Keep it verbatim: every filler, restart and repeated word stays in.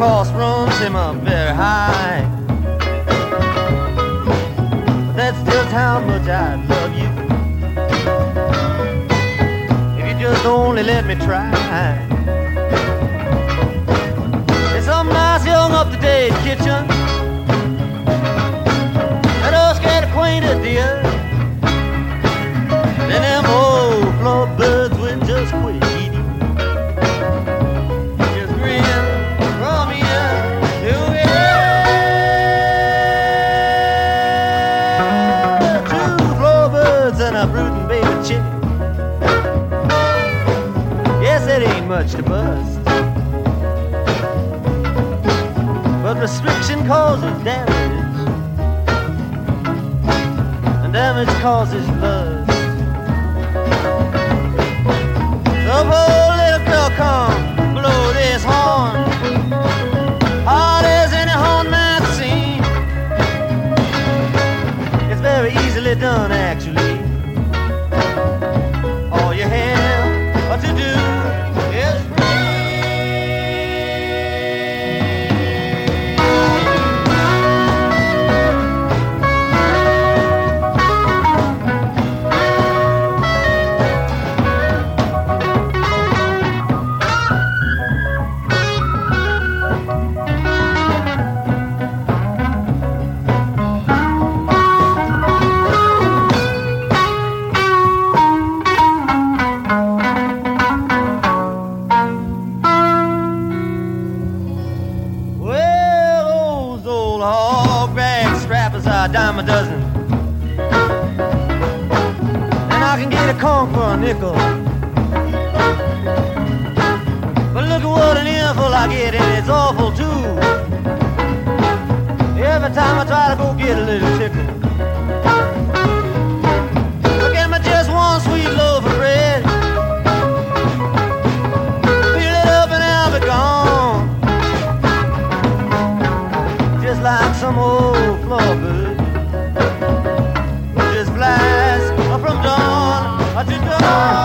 cost runs him up very high. But that's just how much I love you. If you just only let me try. It's some nice young up-to-date kitchen. Let us get acquainted, dear. Then them old flowerbirds will just quit eating. Just grin from here to here. Two flowerbirds and a brooding baby chick. Yes, it ain't much to bust, but restriction causes damage, and damage causes love. So poor little girl, come blow this horn, hard as any horn might seem. It's very easily done, actually. All you have to do is a dime a dozen, and I can get a conch for a nickel. But look at what an earful I get, and it's awful too. Every time I try to go get a little tickle. Look at me, just one sweet loaf of bread. Fill it up and I'll be gone. Just like some old flowerbird. Flies from dawn to dawn.